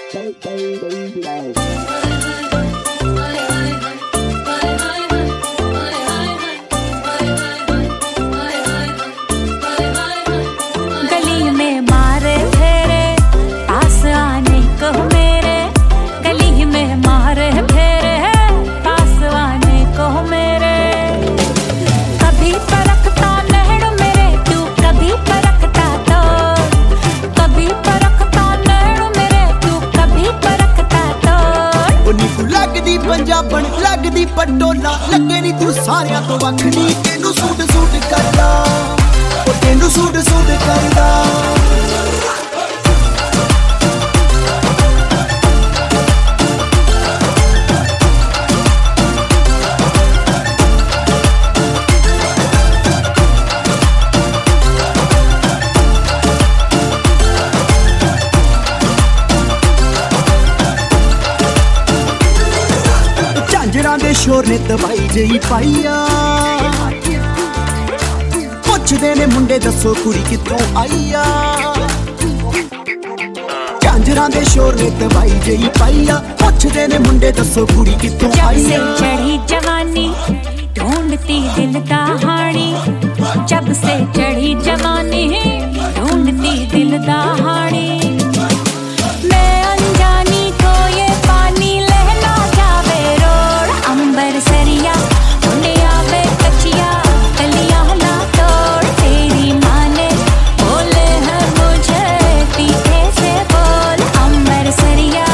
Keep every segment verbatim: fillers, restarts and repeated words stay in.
गली में मारे फेरे पास आने को मेरे, गली में मारे फेरे पास आने को मेरे। कभी परखता नैण मेरे तू, कभी परखता तो, कभी परखता नैण मेरे तू, कभी परखता तो। उन्हीं को लगदी पंजाबन लगदी पटोला, लगे नी तू सारियां तो वखनी, तेनू सूट सूट करदा, ओ तेनू सूट सूट करदा। झांजरां दे शोर ने दवाई जही पाईया, पुछदे ने मुंडे दसो कुड़ी कित्थों आईया। झांजरां दे शोर ने दवाई जही पाईया, पुछदे ने मुंडे दसो कुड़ी कित्थों आईया। जब से चढ़ी जवानी ढूंढती दिल दा हाणी, जब से चढ़ी जवानी ढूंढती दिल दा हाणी। मैं अनजानी को ये पानी लहला जावे रोड, अंबर सरिया उन्हें आवे कचिया कलिया ला तोड़। तेरी माँ ने बोले है मुझे तीखे से बोल, अंबर सरिया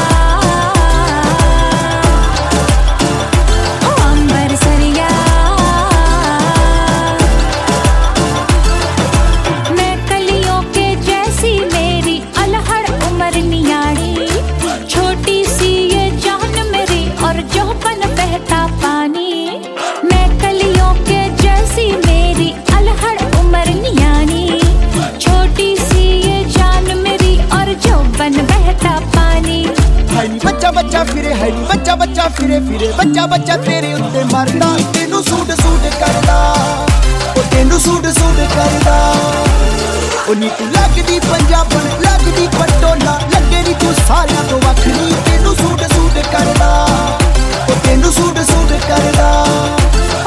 ओ अंबर सरिया। मैं कलियों के जैसी मेरी अलहड़ उम्र नियाड़ी, छोटी सी ये जान मेरी और जौहपन बहता पानी। मैं कलियों के जैसी मेरी अलहड़ उम्र नियाड़ी, छोटी सी ये जान मेरी और जौहपन बहता पानी। है नी बच्चा बच्चा फिरे, है नी बच्चा बच्चा फिरे फिरे, बच्चा बच्चा तेरे उत्ते मरदा, तेनू सूट सूट करदा, ओ तेनू सूट सूट करदा। ओ नी तू लगदी पंजाबन लगदी पटोला, लगे नी तू सारियां तो वखनी, तेनू सूट सूट करदा, ओ तेनू सूट सूट करदा।